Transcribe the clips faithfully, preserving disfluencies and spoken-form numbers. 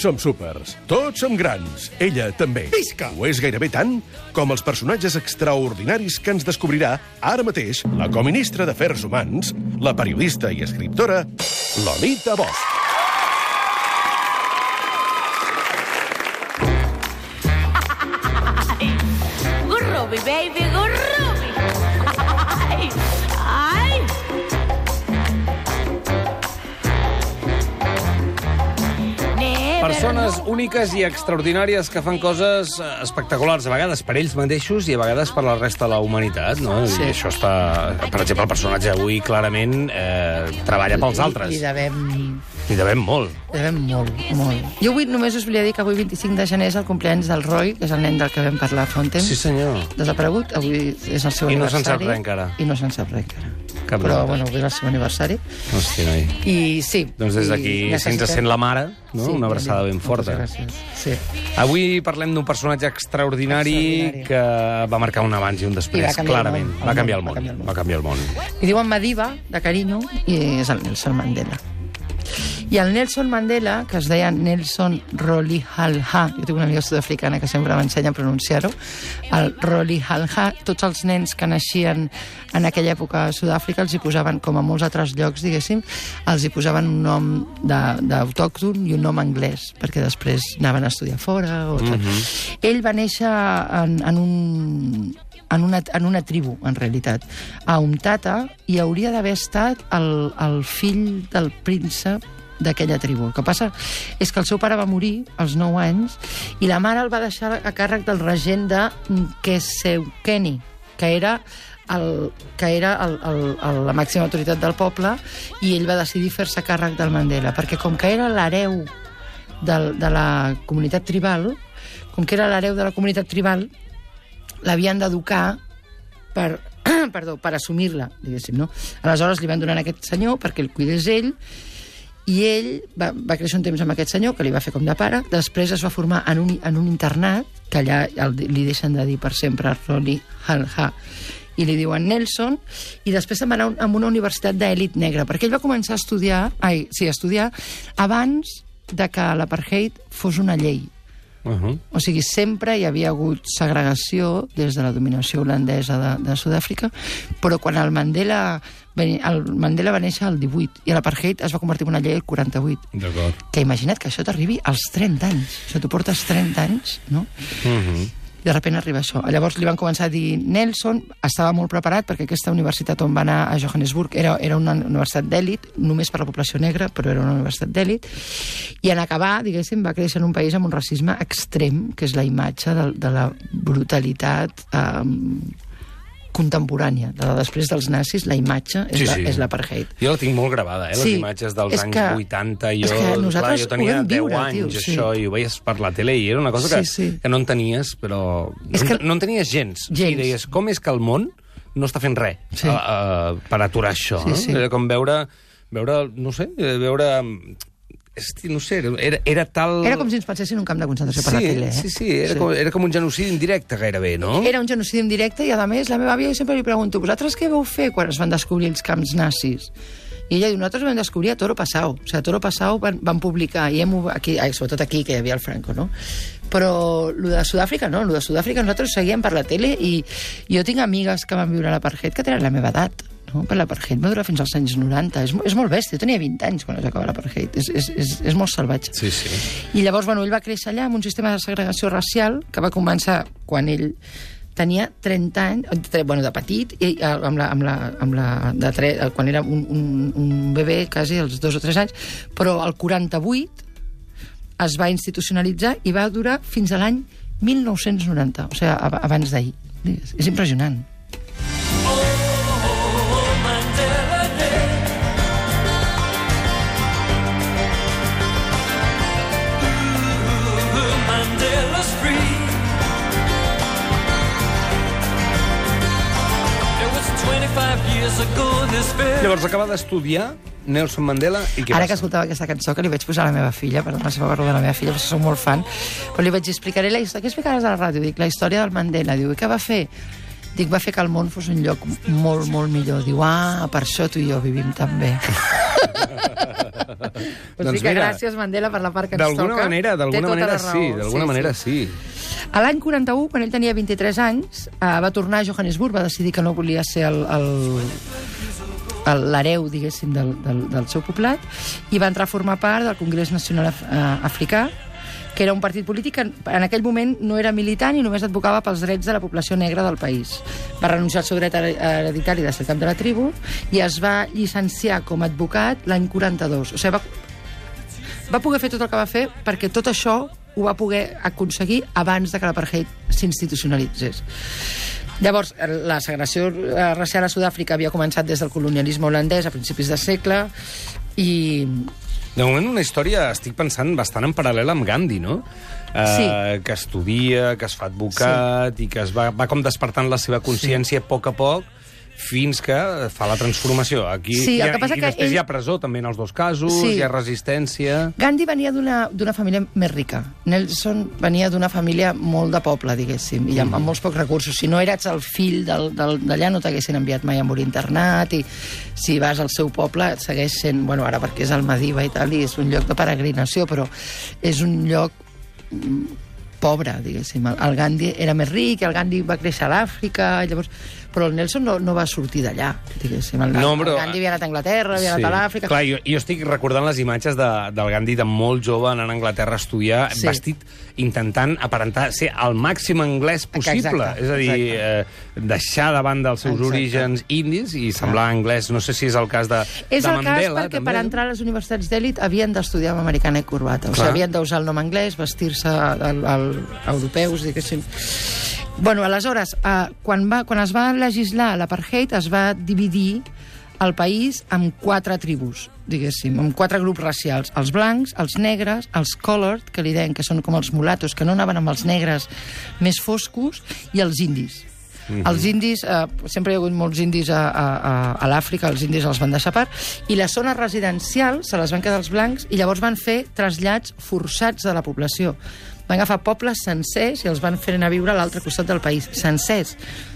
Tots som súpers, tots som grans, ella també. Visca! Ho és gairebé tant com els personatges extraordinaris que ens descobrirà ara mateix la coministra d'Afers Humans, la periodista i escriptora Lolita Bosch. Gurrubi, baby, gurrubi. Ai, ai. Persones úniques i extraordinàries que fan coses espectaculars, a vegades per ells mateixos i a vegades per la resta de la humanitat, no? Sí. I això està... Per exemple, el personatge d'avui clarament eh, treballa pels altres. I devem... I devem molt. Devem molt, molt. Jo avui només us volia dir que avui, vint-i-cinc de gener, és el compleanys del Roy, que és el nen del que vam parlar fa un temps. Sí, senyor. Desaparegut, avui és el seu I no aniversari. se'n sap res encara. I no se'n sap res encara. Cap Però, nota. bueno, avui és el seu aniversari. Hòstia, noi. I sí. Doncs des d'aquí, i si ens necessitem- sent la mare, no? Sí, Una abraçada ben moltes forta. gràcies. Sí. Avui parlem d'un personatge extraordinari, Extraordinari. que va marcar un abans i un després, I va canviar el clarament. món. Va canviar el Va món. canviar el món. Va canviar el món. I diuen Madiba, de carinyo, i és el Nelson Mandela. I el Nelson Mandela, que es deia Nelson Rolihlahla, jo tinc una amiga sud-africana que sempre m'ensenya a pronunciar-ho, el Rolihlahla, tots els nens que naixien en aquella època a Sud-àfrica els hi posaven, com a molts altres llocs, diguéssim, els hi posaven un nom de- d'autòcton i un nom anglès, perquè després anaven a estudiar fora. O tot. Mm-hmm. Ell va néixer en, en un... En una, en una tribu, en realitat, a Umtata, i hauria d'haver estat el, el fill del príncep d'aquella tribu. El que passa és que el seu pare va morir als nou anys i la mare el va deixar a càrrec del regent de Nkesewkeni, que era el, que era el, el, el, la màxima autoritat del poble, i ell va decidir fer-se càrrec del Mandela, perquè com que era l'hereu del, de la comunitat tribal, com que era l'hereu de la comunitat tribal, l'havien d'educar per, perdó, per assumir-la, diguéssim, no? Aleshores li van donar a aquest senyor perquè el cuidés ell, i ell va, va créixer un temps amb aquest senyor, que li va fer com de pare. Després es va formar en un, en un internat, que allà el, li deixen de dir per sempre Rolihlahla, i li diuen Nelson, i després se'n va anar a una universitat d'elit negra, perquè ell va començar a estudiar, ai, sí, a estudiar abans de que l'apartheid fos una llei. Uh -huh. O sigui, sempre hi havia hagut segregació des de la dominació holandesa de, de Sud-àfrica, però quan el Mandela, el Mandela va néixer al divuit i l'apartheid es va convertir en una llei al quaranta-vuit. D'acord. Que imagina't que això t'arribi als trenta anys. O sigui, tu portes trenta anys, no? Uh -huh. I de sobte arriba això. Llavors li van començar a dir Nelson, estava molt preparat perquè aquesta universitat on va anar a Johannesburg era, era una universitat d'èlit, només per la població negra, però era una universitat d'èlit, i en acabar, diguéssim, va créixer en un país amb un racisme extrem, que és la imatge de, de la brutalitat eh, contemporània. De després dels nazis, la imatge és, Sí, la, sí. és l'apartheid. Jo la tinc molt gravada, eh, les Sí, imatges dels és anys que- vuitanta. Jo, és que nosaltres clar, jo tenia ho vam deu viure, anys, tio, sí. això, i ho veies per la tele, i era una cosa que, Sí, sí. que no entenies, però... És no, que- que... no entenies gens. Gens. I deies, com és que el món no està fent res Sí. uh, uh, per aturar això? Sí, no? sí. Era com veure, veure, no sé, veure... Hosti, no sé, era, era tal... Era com si ens pensessin un camp de concentració per sí, la tele. Eh? Sí, sí, era, Com, era com un genocidi indirecte, gairebé, no? Era un genocidi en directe i, a més, la meva àvia, jo sempre li pregunto, vosaltres què vau fer quan es van descobrir els camps nazis? I ella diu, nosaltres vam descobrir a Toro Passau. O sigui, a Toro Passau van, van publicar, i hem, aquí, ai, sobretot aquí, que hi havia el Franco, no? Però el de Sud-àfrica no, el de Sud-àfrica nosaltres ho seguíem per la tele, i jo tinc amigues que van viure a l'apartheid que tenen la meva edat, no? Per l'apartheid va durar fins als anys noranta. És, és molt bèstia, jo tenia vint anys quan es va acabar l'apartheid. És, és, és, és molt salvatge. Sí, sí. I llavors, bueno, ell va créixer allà amb un sistema de segregació racial que va començar quan ell tenia trenta anys, bueno, de petit, i amb la, amb la, amb la, de tre, quan era un, un, un bebè, quasi als dos o tres anys, però al quaranta-vuit es va institucionalitzar i va durar fins a l'any mil nou-cents noranta, o sigui, abans d'ahir. És impressionant. Llavors acaba d'estudiar Nelson Mandela i què Ara que passa? escoltava aquesta cançó, que li vaig posar a la meva filla, per la seva parlo de la meva filla, perquè soc molt fan, però li vaig dir, explicaré la història. Què explicaràs a la ràdio? Dic, la història del Mandela. Diu, i què va fer? Dic, va fer que el món fos un lloc molt, molt millor. Diu, ah, per això tu i jo vivim tan bé. O sigui que gràcies, Mandela, per la part que ens toca. D'alguna manera, d'alguna manera sí, d'alguna manera sí. A l'any quaranta-u, quan ell tenia vint-i-tres anys, va tornar a Johannesburg, va decidir que no volia ser el... l'hereu, diguéssim, del, del, del seu poblat, i va entrar a formar part del Congrés Nacional Af Africà, que era un partit polític que en aquell moment no era militant i només advocava pels drets de la població negra del país. Va renunciar al seu dret hereditari de ser cap de la tribu i es va llicenciar com a advocat l'any quaranta-dos. O sigui, va, va poder fer tot el que va fer perquè tot això ho va poder aconseguir abans de que l'apartheid s'institucionalitzés. Llavors, la segregació racial a Sud-àfrica havia començat des del colonialisme holandès a principis de segle i... De moment, una història, estic pensant, bastant en paral·lel amb Gandhi, no? Sí. Uh, que estudia, que es fa advocat sí. i que es va, va com despertant la seva consciència sí. a poc a poc fins que fa la transformació. Aquí, sí, el que passa i, i que després ell... hi ha presó, també, en els dos casos, sí. hi ha resistència... Gandhi venia d'una família més rica. Nelson venia d'una família molt de poble, diguéssim, i amb, amb molts pocs recursos. Si no eres el fill d'allà, no t'haguessin enviat mai a morir internat, i si vas al seu poble, et segueix sent... Bueno, ara perquè és el Madiba i tal, i és un lloc de peregrinació, però és un lloc pobre, diguéssim. El Gandhi era més ric, el Gandhi va créixer a l'Àfrica, llavors... Però el Nelson no, no va sortir d'allà, diguéssim. El, no, però... el Gandhi havia anat a Anglaterra, havia sí. anat a l'Àfrica... Clar, jo, jo estic recordant les imatges de, del Gandhi de molt jove anant a Anglaterra a estudiar, sí. vestit, intentant aparentar ser el màxim anglès possible. Exacte, és a dir, eh, deixar davant dels seus exacte. orígens indis i semblar ah. anglès. No sé si és el cas de, és de Mandela. És el cas perquè també. Per entrar a les universitats d'èlit havien d'estudiar amb americana i corbata. O sigui, havien d'usar el nom anglès, vestir-se al, al, europeus, diguéssim... Bueno, aleshores, eh, quan, va, quan es va legislar l'apartheid, es va dividir el país en quatre tribus, diguéssim, en quatre grups racials. Els blancs, els negres, els colored, que li deien que són com els mulatos, que no anaven amb els negres més foscos, i els indis. Mm-hmm. Els indis, eh, sempre hi ha hagut molts indis a, a, a l'Àfrica, els indis els van deixar part, i les zones residencials se les van quedar els blancs i llavors van fer trasllats forçats de la població. Van agafar pobles sencers i els van fer anar a viure a l'altre costat del país, sencers.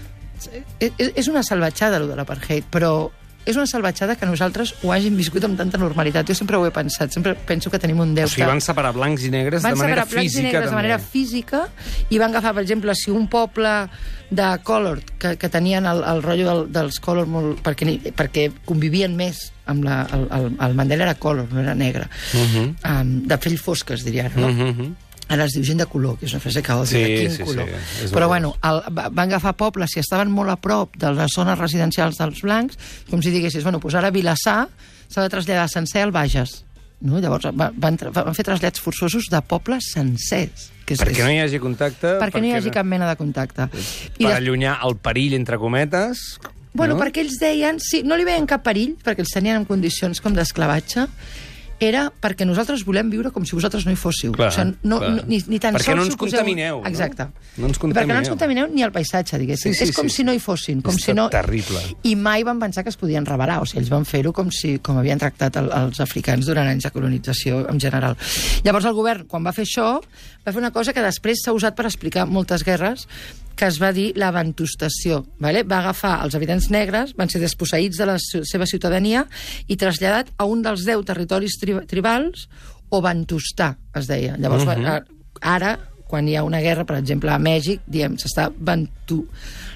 És una salvatjada, allò de l'apartheid, però és una salvatjada que nosaltres ho hàgim viscut amb tanta normalitat. Jo sempre ho he pensat, sempre penso que tenim un deute. O sigui, van separar blancs i negres van de manera física. Van separar blancs i negres de manera física i van agafar, per exemple, si un poble de color, que, que tenien el, el rotllo del, dels color molt, perquè, perquè convivien més amb la, el, el, el Mandela era color, no era negre. Uh -huh. um, de pell fosca, es diria, no? Uh -huh. Ara es diu gent de color, que és una frase caòtica. Sí, Quin sí, color? Sí, però bueno, el, van agafar pobles, si estaven molt a prop de les zones residencials dels blancs, com si diguessis, bueno, doncs ara Vilassar s'ha de traslladar sencer al Bages. No? Llavors van, van, van fer trasllats forçosos de pobles sencers. Que és, perquè no hi hagi contacte. Perquè, perquè no hi hagi cap mena de contacte. Per I allunyar el perill, entre cometes... Bueno, no? perquè ells deien... Sí, no li veien cap perill, perquè els tenien en condicions com d'esclavatge, era perquè nosaltres volem viure com si vosaltres no hi fóssiu. Clar, o sigui, no, clar. no, ni, ni tan perquè sols no ens suposeu... contamineu. Exacte. No? No ens contamineu. Perquè no ens contamineu ni el paisatge, diguéssim. Sí, sí, és com sí, si no hi fossin. Com és si no... terrible. I mai van pensar que es podien revelar. O sigui, ells van fer-ho com si com havien tractat el, els africans durant anys de colonització en general. Llavors el govern, quan va fer això, va fer una cosa que després s'ha usat per explicar moltes guerres, que es va dir la bantustació. Vale? Va agafar els habitants negres, van ser desposseïts de la seva ciutadania i traslladat a un dels deu territoris tri tribals, o bantustar, es deia. Llavors, uh -huh. ara, quan hi ha una guerra, per exemple, a Mèxic, diem, s'està bantu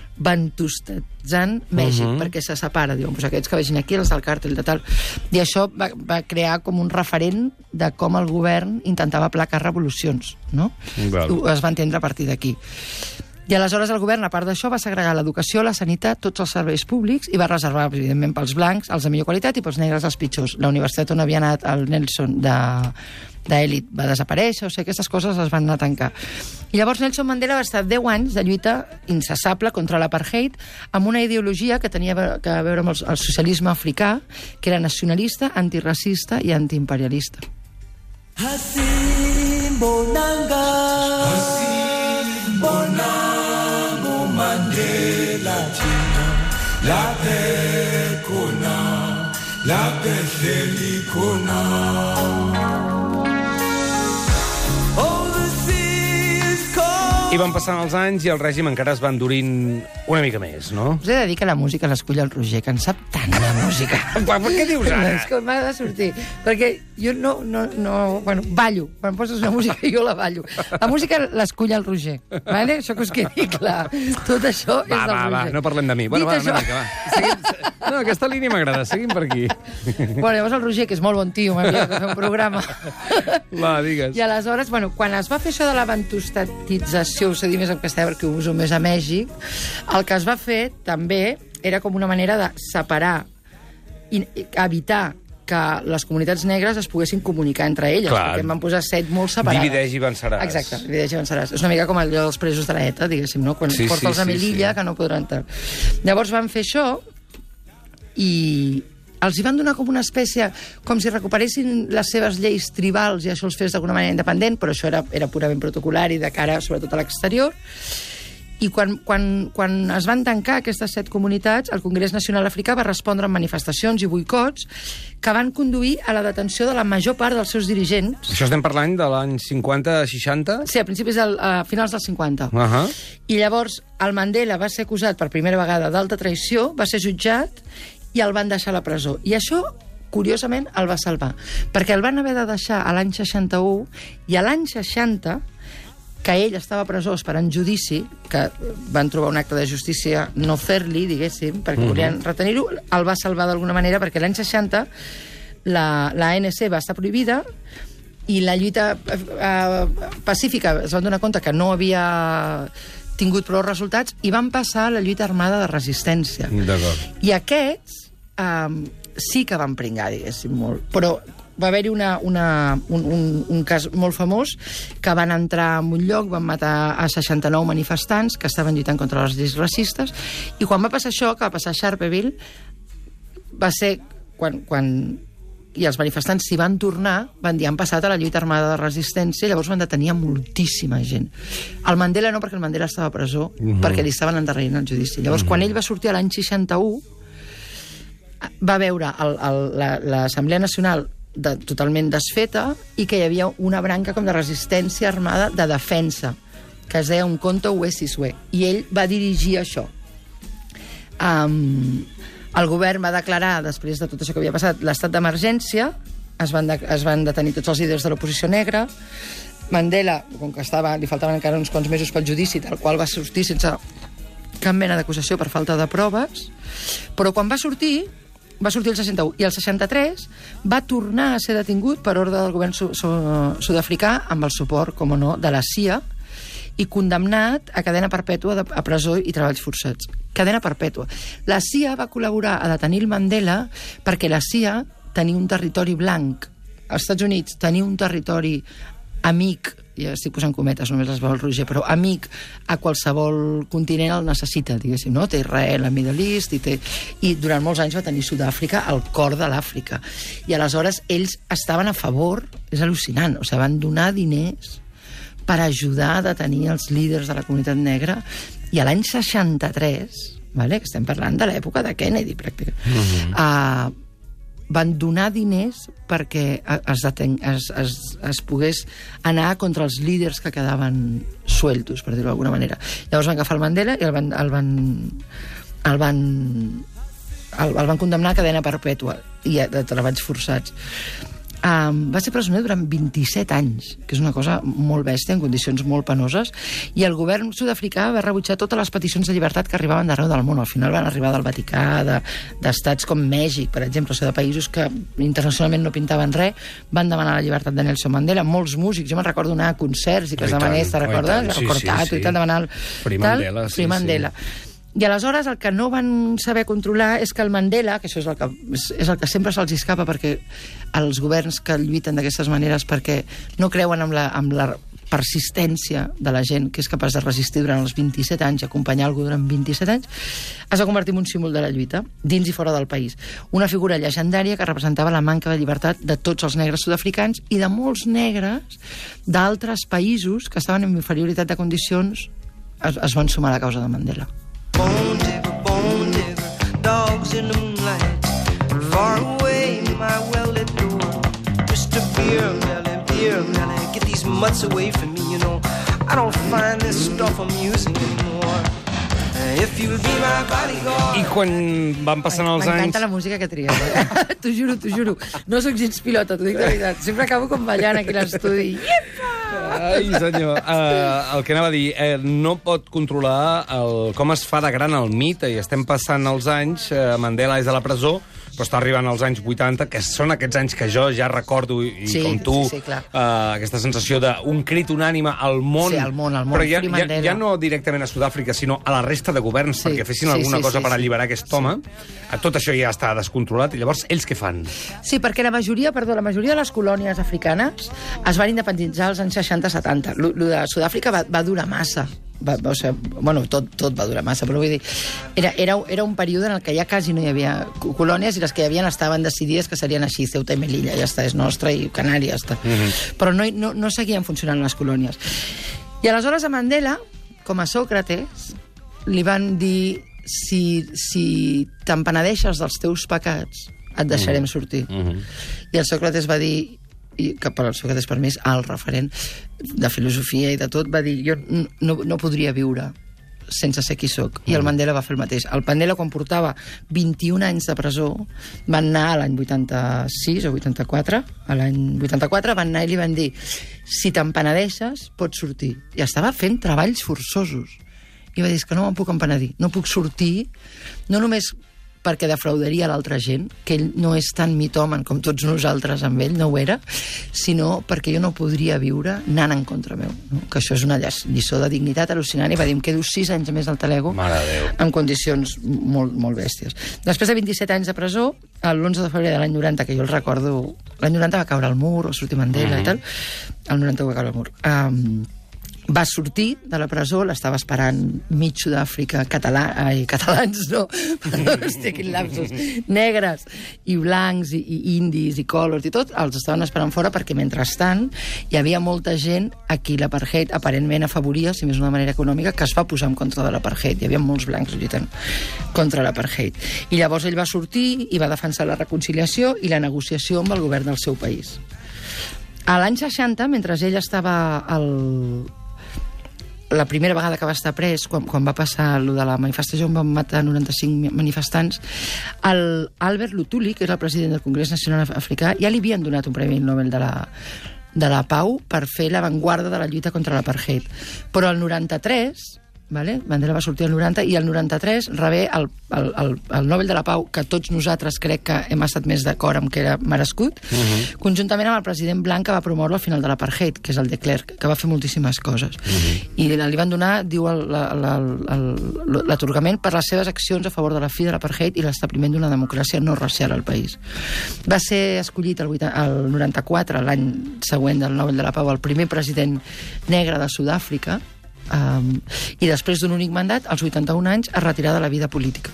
bantustatitzant Mèxic, uh -huh. perquè se separa, diuen, doncs aquests que vegin aquí, els del càrtel de tal. I això va, va crear com un referent de com el govern intentava aplacar revolucions, no? Val. Es va entendre a partir d'aquí. I aleshores el govern, a part d'això, va segregar l'educació, la sanitat, tots els serveis públics i va reservar, evidentment, pels blancs els de millor qualitat i pels negres els pitjors. La universitat on havia anat el Nelson d'elit va desaparèixer, o sigui, aquestes coses es van anar a tancar. I llavors Nelson Mandela va estar deu anys de lluita incessable contra l'apartheid amb una ideologia que tenia a veure amb el socialisme africà, que era nacionalista, antiracista i antiimperialista. Hassim Bonanga Hassim Bonanga Mandela Tina, la pekona, la peselikona. Oh, the sea is calling. I van passant els anys i el règim encara es va endurint una mica més, no? Us he de dir que la música l'escull el Roger, que en sap tant de música. Per què dius ara? És que m'ha de sortir. Perquè jo no, no, no... Bueno, ballo. Quan poses una música, jo la ballo. La música l'escull el Roger. Vale? Això que us quedi clar. Tot això és Va, del va, va, Roger. no parlem de mi. Bueno, Dit va, això- una mica, va. Seguim... No, aquesta línia m'agrada. Seguim per aquí. Bueno, llavors el Roger, que és molt bon tio, m'ha enviat a fer un programa. Va, digues. I aleshores, bueno, quan es va fer això de la ventostatització, us he dit més en castellà perquè ho uso més a Mèxic, el que es va fer també era com una manera de separar i evitar que les comunitats negres es poguessin comunicar entre elles, Clar. perquè en van posar set molt separades. Divideix i venceràs. Exacte, divideix i venceràs. És una mica com allò dels presos de l'ETA, diguéssim, no? Quan Sí, sí, porta'ls a sí, Melilla, sí. que no podran entrar. Llavors van fer això i els hi van donar com una espècie, com si recuperessin les seves lleis tribals i això els fes d'alguna manera independent, però això era, era purament protocolari de cara, sobretot, a l'exterior. I quan, quan, quan es van tancar aquestes set comunitats, el Congrés Nacional Africà va respondre amb manifestacions i boicots que van conduir a la detenció de la major part dels seus dirigents. Això estem parlant de l'any cinquanta seixanta? Sí, a principis del, a finals dels cinquanta. Uh -huh. I llavors el Mandela va ser acusat per primera vegada d'alta traïció, va ser jutjat i el van deixar a la presó. I això, curiosament, el va salvar. Perquè el van haver de deixar a l'any seixanta-u i a l'any seixanta, que ell estava a presó esperant judici, que van trobar un acte de justícia no fer-li, diguéssim, perquè mm-hmm. volien retenir-ho, el va salvar d'alguna manera, perquè l'any seixanta la, la A N C va estar prohibida i la lluita eh, pacífica es van donar compte que no havia tingut prou resultats i van passar a la lluita armada de resistència. D'acord. I aquests eh, sí que van pringar, diguéssim, molt. Però va haver-hi una, una, un, un, un cas molt famós que van entrar en un lloc, van matar a seixanta-nou manifestants que estaven lluitant contra les lleis racistes, i quan va passar això, que va passar a Sharpeville, va ser quan, quan i els manifestants s'hi van tornar, van dir, han passat a la lluita armada de resistència, llavors van detenir moltíssima gent. El Mandela no, perquè el Mandela estava a presó, uh-huh. perquè li estaven endarrerint el judici. Llavors, uh-huh. quan ell va sortir a l'any seixanta-u, va veure l'Assemblea Nacional de, totalment desfeta i que hi havia una branca com de resistència armada de defensa, que es deia un Umkhonto we Sizwe, i ell va dirigir això. Um, el govern va declarar, després de tot això que havia passat, l'estat d'emergència, es, van de, es van detenir tots els líders de l'oposició negra. Mandela, com que estava, li faltaven encara uns quants mesos pel judici, del qual va sortir sense cap mena d'acusació per falta de proves, però quan va sortir va sortir el seixanta-u, i el seixanta-tres va tornar a ser detingut per ordre del govern su su sud-africà amb el suport, com no, de la C I A, i condemnat a cadena perpètua de, a presó i treballs forçats. Cadena perpètua. La C I A va col·laborar a detenir el Mandela perquè la C I A tenia un territori blanc. Als Estats Units tenia un territori amic, ja estic posant cometes, només les veu el Roger, però amic a qualsevol continent el necessita, diguéssim, no? Té Israel, a Middle East, i, té... i durant molts anys va tenir Sud-àfrica al cor de l'Àfrica. I aleshores ells estaven a favor, és al·lucinant, o sigui, van donar diners per ajudar a detenir els líders de la comunitat negra, i a l'any seixanta-tres, vale, que estem parlant de l'època de Kennedy, pràcticament, uh-huh. uh, van donar diners perquè es, deten, es, es, es pogués anar contra els líders que quedaven sueltos, per dir-ho d'alguna manera. Llavors van agafar el Mandela i el van, el van, el van, el, el van condemnar a cadena perpètua i a, de treballs forçats. Um, va ser presoner durant vint-i-set anys, que és una cosa molt bèstia, en condicions molt penoses, i el govern sud-africà va rebutjar totes les peticions de llibertat que arribaven d'arreu del món. Al final van arribar del Vaticà, d'estats de, com Mèxic, per exemple, o sigui, de països que internacionalment no pintaven res, van demanar la llibertat de Nelson Mandela. Molts músics, jo me'n recordo anar a concerts i que es demanés, te'n recordes? Sí, el Cortato sí, sí. i tal, demanar el... Free tal, Mandela, sí, Free Mandela. Sí. I aleshores el que no van saber controlar és que el Mandela, que això és el que, és, és el que sempre se'ls escapa perquè els governs que lluiten d'aquestes maneres perquè no creuen amb la, amb la persistència de la gent que és capaç de resistir durant els vint-i-set anys i acompanyar algú durant vint-i-set anys, es va convertir en un símbol de la lluita, dins i fora del país. Una figura llegendària que representava la manca de llibertat de tots els negres sud-africans i de molts negres d'altres països que estaven en inferioritat de condicions es, es van sumar a la causa de Mandela. Bone digger, bone digger, dogs in the moonlight. Far away, my well-lit door. Mister Beer Belly, Beer Belly, get these mutts away from me, you know. I don't find this stuff amusing anymore. If you'll be my bodyguard. I quan van passant els anys... M'encanta la música que tries, eh? T'ho juro, t'ho juro. No sóc gens pilota, t'ho dic de veritat. Sempre acabo com ballant aquí a l'estudi. Iepa! Ai, senyor. Uh, el que anava a dir, eh, no pot controlar el, com es fa de gran el mite, i estem passant els anys, eh, Mandela és a la presó, però està arribant als anys vuitanta, que són aquests anys que jo ja recordo, i sí, com tu, sí, sí, clar. uh, aquesta sensació d'un crit unànime al món, sí, al món, al món, però ja, ja, ja ja no directament a Sud-àfrica, sinó a la resta de governs, sí, perquè fessin sí, alguna sí, cosa sí, per sí. alliberar aquest home. Tot això ja està descontrolat, i llavors ells què fan? Sí, perquè la majoria, perdó, la majoria de les colònies africanes es van independitzar als anys seixanta setanta. Lo, lo de Sud-àfrica va, va durar massa. Va, o sigui, bueno, tot, tot va durar massa, però vull dir, era, era, era un període en el que ja quasi no hi havia colònies, i les que hi havia estaven decidides que serien així, Ceuta i Melilla, ja està, és nostra, i Canàries, ja està. Mm-hmm. Però no, no, no seguien funcionant les colònies. I aleshores a Mandela, com a Sòcrates, li van dir, si, si t'empenedeixes dels teus pecats, et deixarem sortir. Mm-hmm. I el Sòcrates va dir, i que per al Sòcrates per mi és el referent de filosofia i de tot, va dir, jo no, no podria viure sense ser qui soc. I el Mandela va fer el mateix. El Mandela, quan portava vint-i-un anys de presó, van anar a l'any vuitanta-sis o vuitanta-quatre, a l'any vuitanta-quatre van anar i li van dir, si t'empenedeixes, pots sortir. I estava fent treballs forçosos. I va dir, que no me'n puc empenedir, no puc sortir, no només perquè defraudaria l'altra gent, que ell no és tan mitòman com tots nosaltres amb ell, no ho era, sinó perquè jo no podria viure anant en contra meu. No? Que això és una lliçó de dignitat al·lucinant, i va dir, em quedo sis anys més al Talego, en condicions molt, molt bèsties. Després de vint-i-set anys de presó, l'onze de febrer de l'any noranta, que jo el recordo, l'any noranta va caure el mur, o sortir Mandela mm-hmm. i tal, el noranta va caure el mur. Um, va sortir de la presó, l'estava esperant mig Sud-àfrica, català, ai, catalans no, perdó, estic en lapsos, negres i blancs i, i indis i colors i tot, els estaven esperant fora perquè mentrestant hi havia molta gent a qui l'apartheid aparentment afavoria, si més d'una manera econòmica, que es va posar en contra de l'apartheid. Hi havia molts blancs lluitant contra l'apartheid. I llavors ell va sortir i va defensar la reconciliació i la negociació amb el govern del seu país. A l'any seixanta, mentre ell estava al la primera vegada que va estar pres, quan, quan va passar allò de la manifestació, on van matar noranta-cinc manifestants, el Albert Luthuli, que és el president del Congrés Nacional Africà, ja li havien donat un Premi Nobel de la, de la Pau per fer l'avantguarda de la lluita contra l'apartheid. Però el noranta-tres, vale? Mandela va sortir el noranta, i el noranta-tres rebé el, el, el, el Nobel de la Pau, que tots nosaltres crec que hem estat més d'acord amb que era merescut, uh-huh. conjuntament amb el president blanc que va promoure el final de l'apartheid, que és el de Klerk, que va fer moltíssimes coses. Uh-huh. I li van donar, diu, l'atorgament per les seves accions a favor de la fi de l'apartheid i l'establiment d'una democràcia no racial al país. Va ser escollit el, el noranta-quatre, l'any següent del Nobel de la Pau, el primer president negre de Sud-àfrica, Um, i després d'un únic mandat, als vuitanta-un anys, es retirà de la vida política.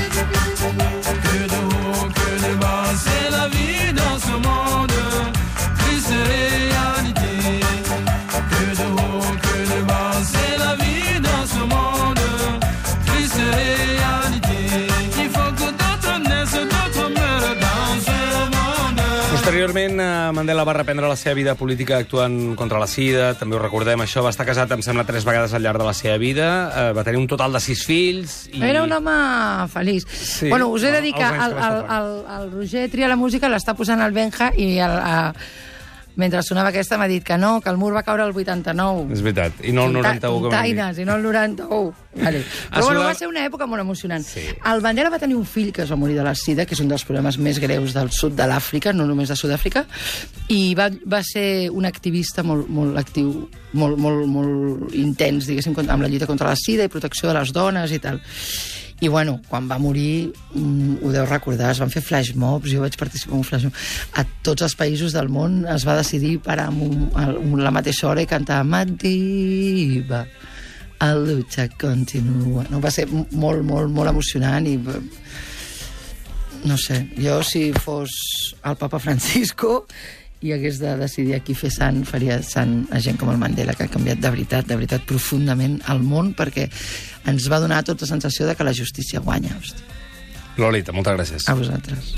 Posteriorment, Mandela va reprendre la seva vida política actuant contra la sida, també ho recordem, això, va estar casat, em sembla, tres vegades al llarg de la seva vida, eh, va tenir un total de sis fills... I... Era un home feliç. Sí, bueno, us he de dir que el, el, el, el Roger tria la música, l'està posant al Benja, i el, a, mentre sonava aquesta m'ha dit que no, que el mur va caure el vuitanta-nou. És veritat, i no el noranta-u. Containes, i no el noranta-u. Vale. Però bueno, va ser una època molt emocionant. Sí. El Mandela va tenir un fill que es va morir de la sida, que és un dels problemes més greus del sud de l'Àfrica, no només de Sud-àfrica, i va, va ser un activista molt, molt actiu, molt, molt, molt intens, diguéssim, amb la lluita contra la sida i protecció de les dones i tal. I, bueno, quan va morir, mm, ho deu recordar, es van fer flash mobs, jo vaig participar en un flash mob. A tots els països del món es va decidir parar amb, un, amb la mateixa hora i cantar Madiba, la lucha continua. No, va ser molt, molt, molt emocionant i... No sé, jo si fos el papa Francisco i hagués de decidir a qui fer sant, faria sant a gent com el Mandela, que ha canviat de veritat, de veritat, profundament el món, perquè ens va donar tota la sensació de que la justícia guanya. Hosti. Lolita, moltes gràcies. A vosaltres.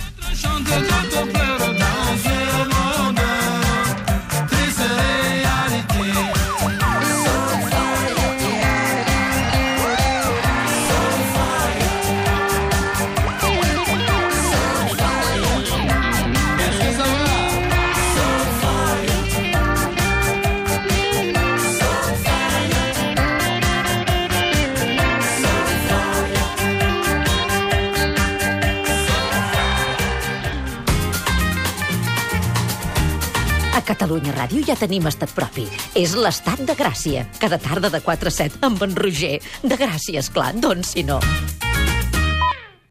A Catalunya Ràdio ja tenim estat propi. És l'Estat de Gràcia. Cada tarda de quatre a set amb en Roger. De Gràcia, esclar, doncs si no.